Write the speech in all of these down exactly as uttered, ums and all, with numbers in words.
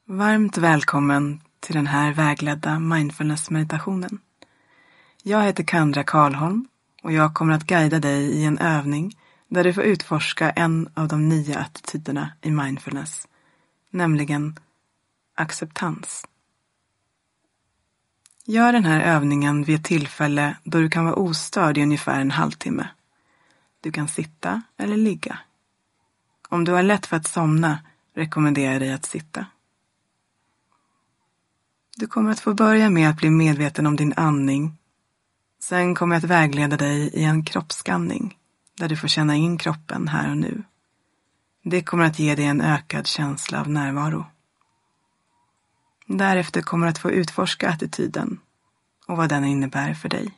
Varmt välkommen till den här vägledda mindfulness-meditationen. Jag heter Kandra Karlholm och jag kommer att guida dig i en övning där du får utforska en av de nio attityderna i mindfulness, nämligen acceptans. Gör den här övningen vid ett tillfälle då du kan vara ostörd i ungefär en halvtimme. Du kan sitta eller ligga. Om du har lätt för att somna rekommenderar jag dig att sitta. Du kommer att få börja med att bli medveten om din andning. Sen kommer jag att vägleda dig i en kroppsskanning där du får känna in kroppen här och nu. Det kommer att ge dig en ökad känsla av närvaro. Därefter kommer du att få utforska attityden och vad den innebär för dig.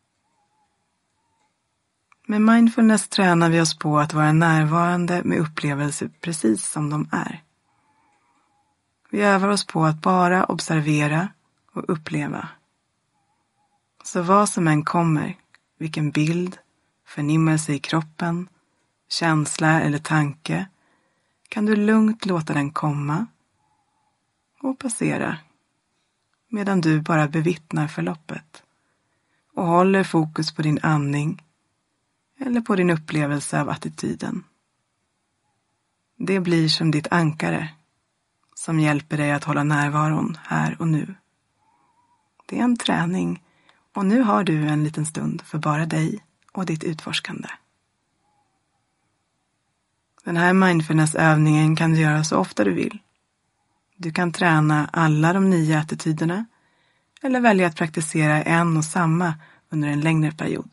Med mindfulness tränar vi oss på att vara närvarande med upplevelser precis som de är. Vi övar oss på att bara observera och uppleva. Så vad som än kommer, vilken bild, förnimmelse i kroppen, känsla eller tanke, kan du lugnt låta den komma och passera, medan du bara bevittnar förloppet och håller fokus på din andning eller på din upplevelse av attityden. Det blir som ditt ankare som hjälper dig att hålla närvaron här och nu. Det är en träning och nu har du en liten stund för bara dig och ditt utforskande. Den här mindfulness-övningen kan du göra så ofta du vill. Du kan träna alla de nio attityderna eller välja att praktisera en och samma under en längre period.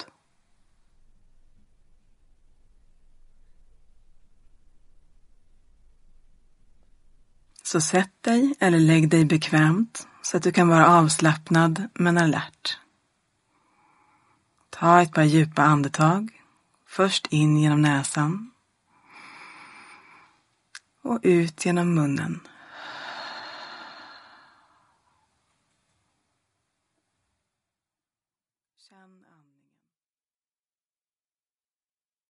Så sätt dig eller lägg dig bekvämt så att du kan vara avslappnad men alert. Ta ett par djupa andetag, först in genom näsan och ut genom munnen. Känn andningen.